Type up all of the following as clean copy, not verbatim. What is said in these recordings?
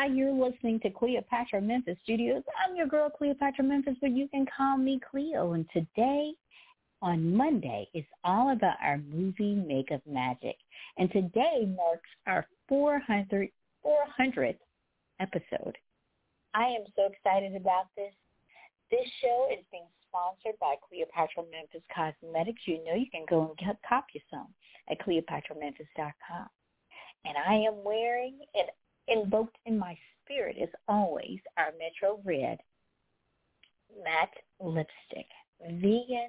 Hi, you're listening to Cleopatra Memphis Studios. I'm your girl, Cleopatra Memphis, but you can call me Cleo. And today, on Monday, is all about our movie Makeup Magic. And today marks our 400th episode. I am so excited about this. This show is being sponsored by Cleopatra Memphis Cosmetics. You know you can go and cop you some at CleopatraMemphis.com. And I am wearing it invoked in my spirit, as always, our Metro Red matte lipstick. Vegan,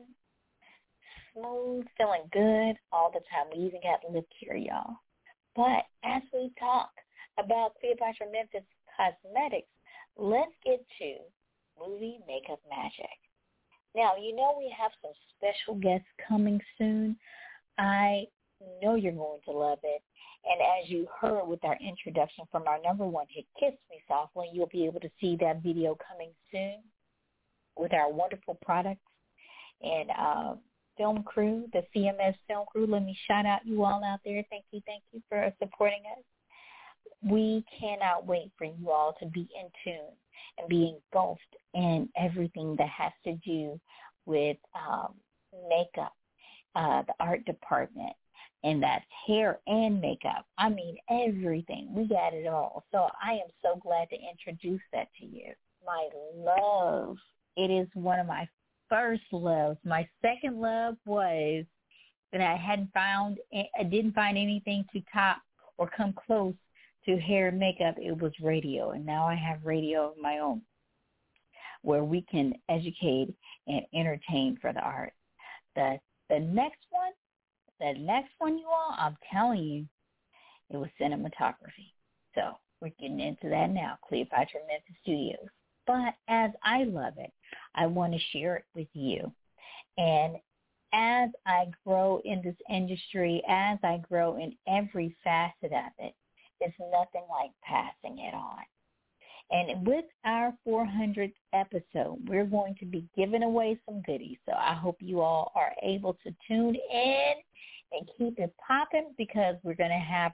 smooth, feeling good all the time. We even got lip care, y'all. But as we talk about Cleopatra Memphis Cosmetics, let's get to movie Makeup Magic. Now, you know we have some special guests coming soon. I know you're going to love it. And as you heard with our introduction from our number one hit, Kiss Me Softly, you'll be able to see that video coming soon with our wonderful products and film crew, the CMS film crew. Let me shout out you all out there. Thank you for supporting us. We cannot wait for you all to be in tune and be engulfed in everything that has to do with makeup, the art department, and that's hair and makeup. I mean, everything. We got it all. So I am so glad to introduce that to you. My love. It is one of my first loves. My second love was that I didn't find anything to top or come close to hair and makeup. It was radio. And now I have radio of my own where we can educate and entertain for the art. The next one, you all, I'm telling you, it was cinematography. So we're getting into that now, Cleopatra Memphis Studios. But as I love it, I want to share it with you. And as I grow in this industry, as I grow in every facet of it, it's nothing like passing it on. And with our 400th episode, we're going to be giving away some goodies. So I hope you all are able to tune in and keep it popping, because we're going to have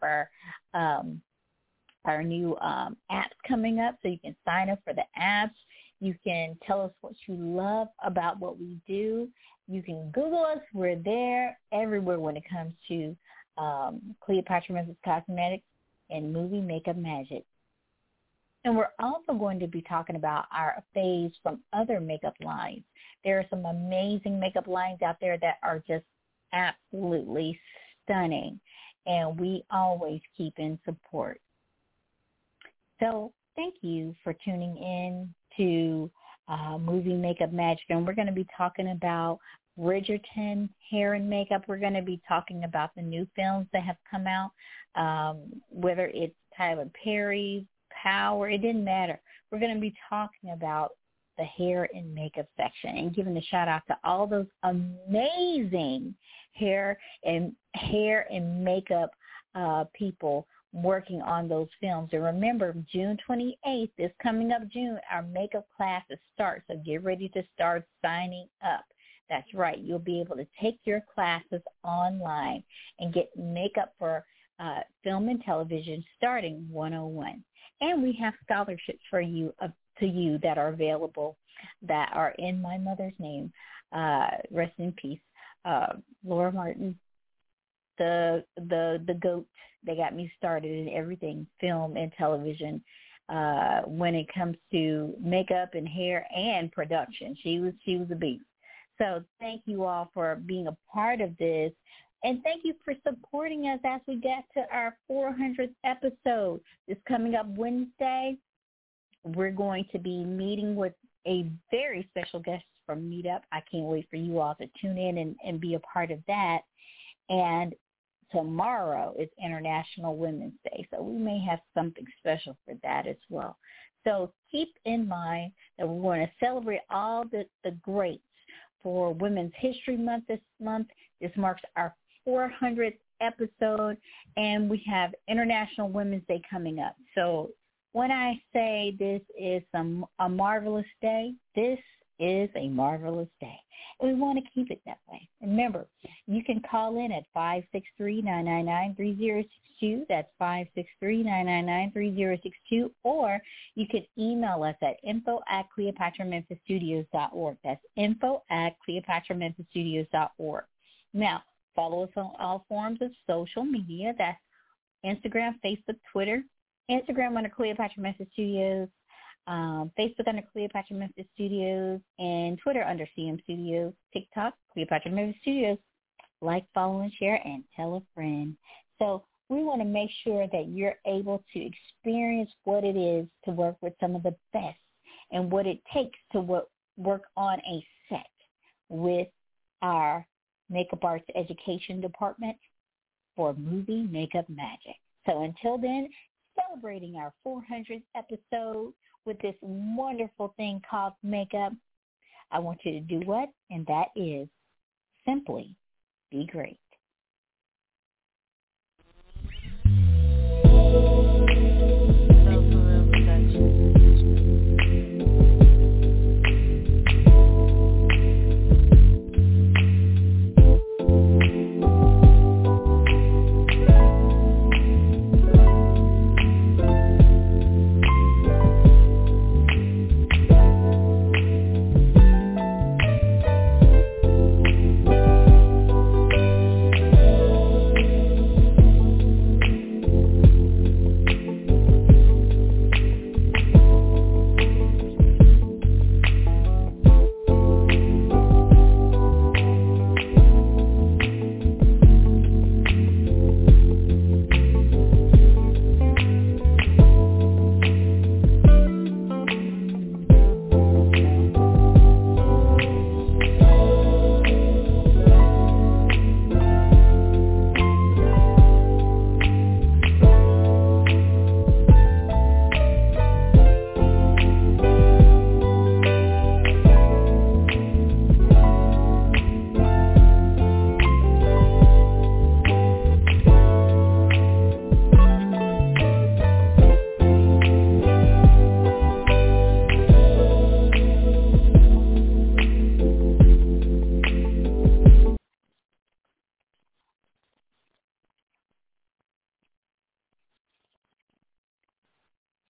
our new apps coming up, so you can sign up for the apps. You can tell us what you love about what we do. You can Google us. We're there everywhere when it comes to Cleopatra Memphis Cosmetics and movie Makeup Magic. And we're also going to be talking about our faves from other makeup lines. There are some amazing makeup lines out there that are just absolutely stunning, and we always keep in support. So thank you for tuning in to Movie Makeup Magic, and we're going to be talking about Bridgerton hair and makeup. We're going to be talking about the new films that have come out, whether it's Tyler Perry, Power, it didn't matter. We're going to be talking about the hair and makeup section and giving a shout out to all those amazing hair and makeup people working on those films. And remember, June 28th, this coming up June, our makeup classes start. So get ready to start signing up. That's right. You'll be able to take your classes online and get makeup for film and television starting 101. And we have scholarships for you to you that are available, that are in my mother's name. Rest in peace, Laura Martin, the GOAT. They got me started in everything, film and television, when it comes to makeup and hair and production. She was a beast. So thank you all for being a part of this. And thank you for supporting us as we get to our 400th episode. This coming up Wednesday, we're going to be meeting with a very special guest from Meetup. I can't wait for you all to tune in and be a part of that. And tomorrow is International Women's Day, so we may have something special for that as well. So keep in mind that we're going to celebrate all the greats for Women's History Month this month. This marks our 400th episode, and we have International Women's Day coming up. So when I say this is a marvelous day, this is a marvelous day. And we want to keep it that way. Remember, you can call in at 563-999-3062. That's 563-999-3062. Or you can email us at info@CleopatraMemphisStudios.org. That's info@CleopatraMemphisStudios.org. Now, follow us on all forms of social media. That's Instagram, Facebook, Twitter. Instagram under Cleopatra Memphis Studios, Facebook under Cleopatra Memphis Studios, and Twitter under CM Studios, TikTok, Cleopatra Memphis Studios. Like, follow, and share, and tell a friend. So we want to make sure that you're able to experience what it is to work with some of the best and what it takes to work on a set with our Makeup Arts Education Department for Movie Makeup Magic. So until then, celebrating our 400th episode with this wonderful thing called makeup, I want you to do what? And that is simply be great.